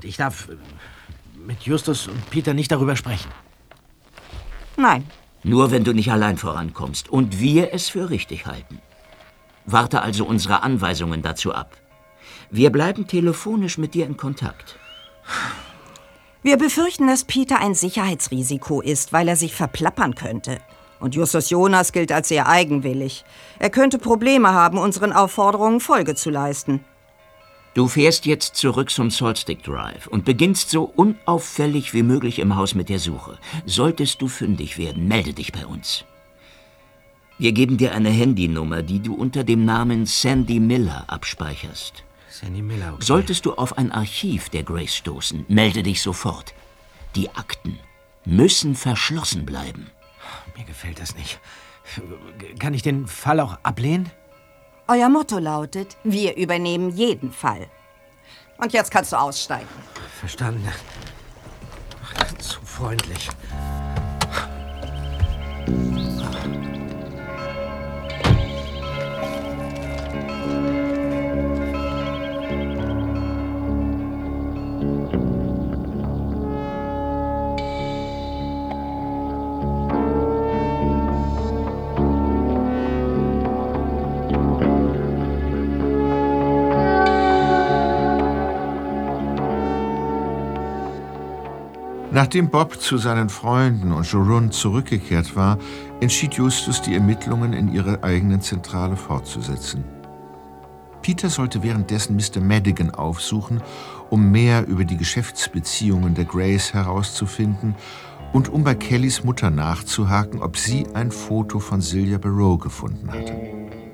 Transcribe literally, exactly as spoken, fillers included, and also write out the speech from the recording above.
ich darf mit Justus und Peter nicht darüber sprechen. Nein. Nur wenn du nicht allein vorankommst und wir es für richtig halten. Warte also unsere Anweisungen dazu ab. Wir bleiben telefonisch mit dir in Kontakt. Wir befürchten, dass Peter ein Sicherheitsrisiko ist, weil er sich verplappern könnte. Und Justus Jonas gilt als sehr eigenwillig. Er könnte Probleme haben, unseren Aufforderungen Folge zu leisten. Du fährst jetzt zurück zum Saltstick Drive und beginnst so unauffällig wie möglich im Haus mit der Suche. Solltest du fündig werden, melde dich bei uns. Wir geben dir eine Handynummer, die du unter dem Namen Sandy Miller abspeicherst. Sandy Miller, okay. Solltest du auf ein Archiv der Grays stoßen, melde dich sofort. Die Akten müssen verschlossen bleiben. Mir gefällt das nicht. Kann ich den Fall auch ablehnen? Euer Motto lautet, wir übernehmen jeden Fall. Und jetzt kannst du aussteigen. Verstanden. Ach, zu freundlich. Nachdem Bob zu seinen Freunden und Jorunn zurückgekehrt war, entschied Justus, die Ermittlungen in ihrer eigenen Zentrale fortzusetzen. Peter sollte währenddessen Mister Madigan aufsuchen, um mehr über die Geschäftsbeziehungen der Grays herauszufinden und um bei Kellys Mutter nachzuhaken, ob sie ein Foto von Sylvia Barrow gefunden hatte.